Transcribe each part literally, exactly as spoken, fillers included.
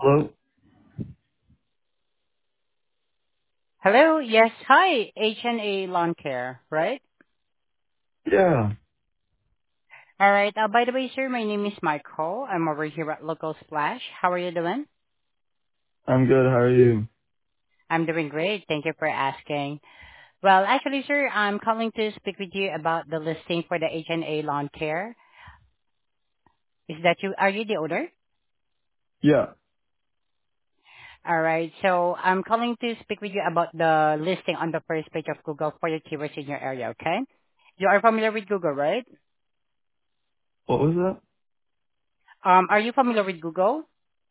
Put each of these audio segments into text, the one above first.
Hello? Hello. Yes. Hi, H and A Lawn Care, right? Yeah, All right. Uh, by the way, sir, my name is Michael. I'm over here at Local Splash. How are you doing? I'm good. How are you? I'm doing great. Thank you for asking. Well, actually, sir, I'm calling to speak with you about the listing for the H and A Lawn Care. Is that you? Are you the owner? Yeah. All right. So I'm calling to speak with you about the listing on the first page of Google for your keywords in your area. Okay. You are familiar with Google, right? What was that? Um, are you familiar with Google?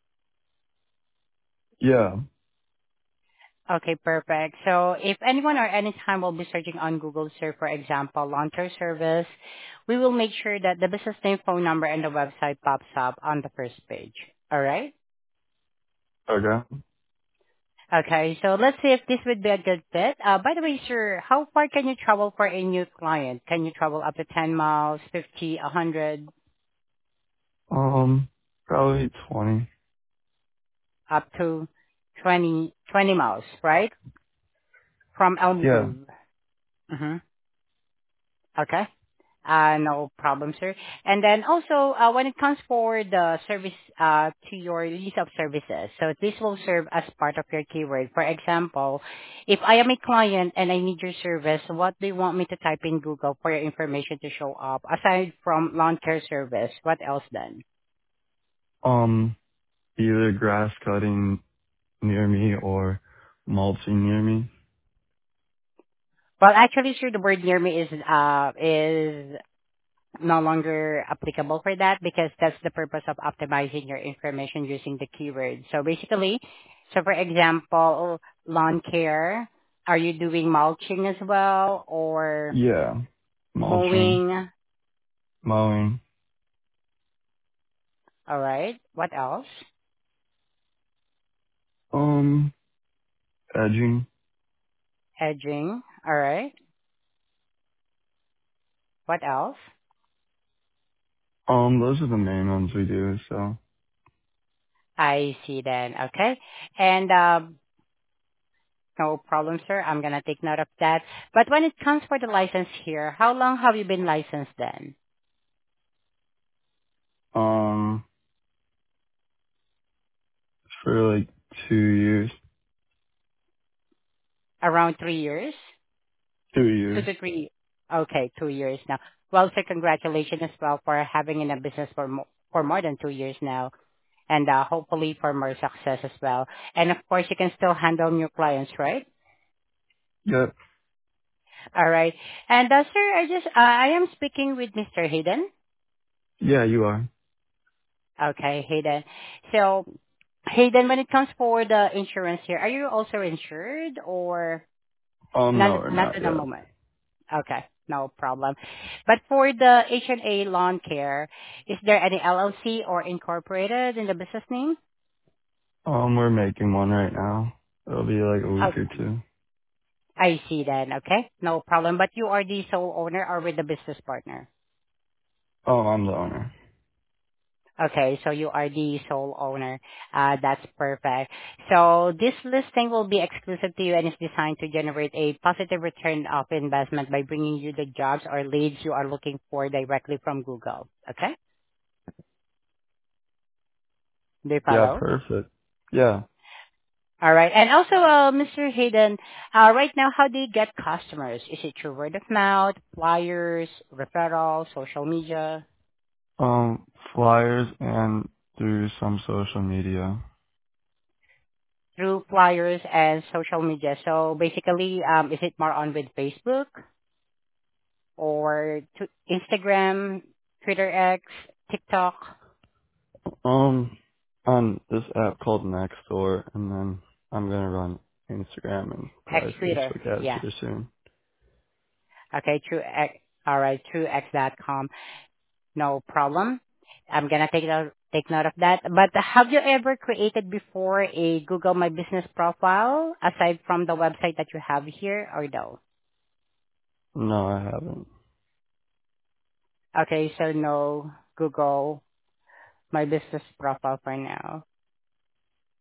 Yeah. Okay, perfect. So if anyone or anytime will be searching on Google search, for example, launcher service, we will make sure that the business name, phone number, and the website pops up on the first page. All right? Okay. Okay, so let's see if this would be a good fit. Uh, by the way, sir, how far can you travel for a new client? Can you travel up to ten miles, fifty, one hundred, Um, probably twenty. up to twenty, twenty miles, right? From Elm Yeah. Grove. Mm-hmm. Okay. Uh, no problem, sir. And then also, uh, when it comes for the service, uh, to your list of services, so this will serve as part of your keyword. For example, if I am a client and I need your service, what do you want me to type in Google for your information to show up? Aside from lawn care service, what else then? Um, either grass cutting near me or mulching near me. Well, actually, sir, the word near me is, uh, is no longer applicable for that because that's the purpose of optimizing your information using the keyword. So basically, so for example, lawn care, are you doing mulching as well or Yeah. Mulching, mowing? mowing, All right. What else? um, edging. Edging. All right. What else? Um, those are the main ones we do, so. I see then. Okay. And um, no problem, sir. I'm going to take note of that. But when it comes for the license here, how long have you been licensed then? Um, for like two years. Around three years? Two Two years. to three. Okay, two years now. Well, sir, congratulations as well for having in a business for mo- for more than two years now, and uh, hopefully for more success as well. And of course, you can still handle new clients, right? Yep. All right. And uh, sir, I just uh, I am speaking with Mister Hayden. Yeah, you are. Okay, Hayden. So, Hayden, when it comes for the insurance here, are you also insured or Um, not? no, we're Not not at the yet. moment. Okay, no problem. But for the H and A Lawn Care, is there any L L C or incorporated in the business name? Um, we're making one right now. It'll be like a week or Okay, two. I see then. Okay, no problem. But you are the sole owner or with the business partner? Oh, I'm the owner. Okay, so you are the sole owner. Uh, that's perfect. So this listing will be exclusive to you and is designed to generate a positive return of investment by bringing you the jobs or leads you are looking for directly from Google. Okay, do you Yeah, follow? perfect. Yeah. All right. And also, uh, Mister Hayden, uh, right now, how do you get customers? Is it through word of mouth, flyers, referrals, social media? Um, flyers and through some social media. Through flyers and social media. So basically, um, is it more on with Facebook or to Instagram, Twitter X, TikTok, Um, on this app called Nextdoor, and then I'm gonna run Instagram and X probably Twitter? Facebook ads Yeah. here soon. Okay, through X. All right, through X dot com. No problem. I'm gonna take note, take note of that. But have you ever created before a Google My Business profile aside from the website that you have here or no? No, I haven't. Okay, so no Google My Business profile for now.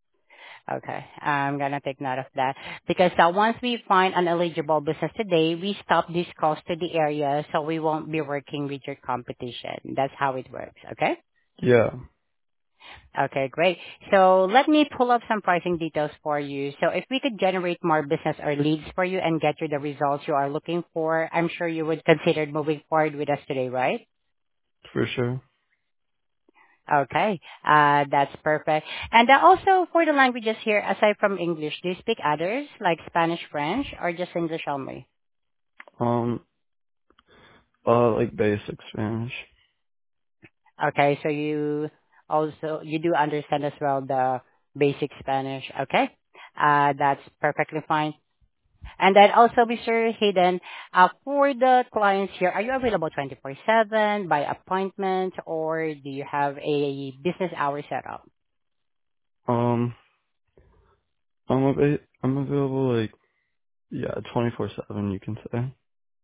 Okay, I'm gonna take note of that because uh, once we find an eligible business today, we stop these calls to the area, so we won't be working with your competition. That's how it works. Okay. Yeah, Okay, great. So let me pull up some pricing details for you. So if we could generate more business or leads for you and get you the results you are looking for, I'm sure you would consider moving forward with us today, right? for sure. Okay, uh, that's perfect. And uh, also for the languages here, aside from English, do you speak others like Spanish, French, or just English only? Um, uh, like basic Spanish. Okay, so you also you do understand as well the basic Spanish. Okay, uh, that's perfectly fine. And then also, Mister Hayden, uh, for the clients here, are you available twenty-four seven by appointment, or do you have a business hour set up? Um, I'm a I'm available like yeah, twenty-four seven. You can say.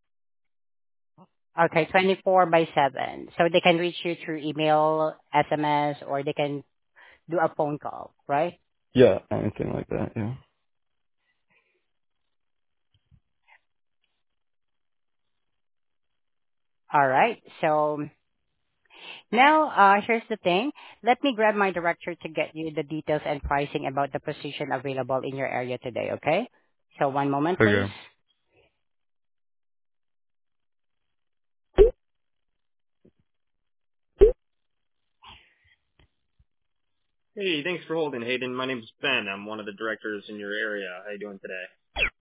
Okay, twenty-four by seven. So they can reach you through email, S M S, or they can do a phone call, right? Yeah, anything like that. Yeah. All right. So now, uh, here's the thing. Let me grab my director to get you the details and pricing about the position available in your area today, okay? So one moment, please. Okay. Hey, thanks for holding, Hayden. My name's Ben. I'm one of the directors in your area. How you doing today?